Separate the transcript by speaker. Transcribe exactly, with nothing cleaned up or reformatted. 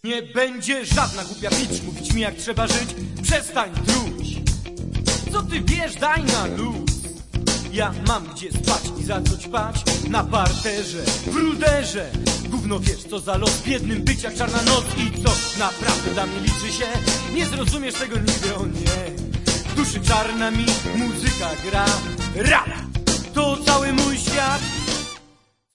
Speaker 1: Nie będzie żadna głupia bicz mówić mi jak trzeba żyć. Przestań truć. Co ty wiesz, daj na luz. Ja mam gdzie spać i za co ćpać. Na parterze, w ruderze. Gówno wiesz co za los, biednym być jak czarna noc. I co naprawdę dla mnie liczy się. Nie zrozumiesz tego nigdy, o nie. W duszy czarna mi muzyka gra. Rap to cały mój świat.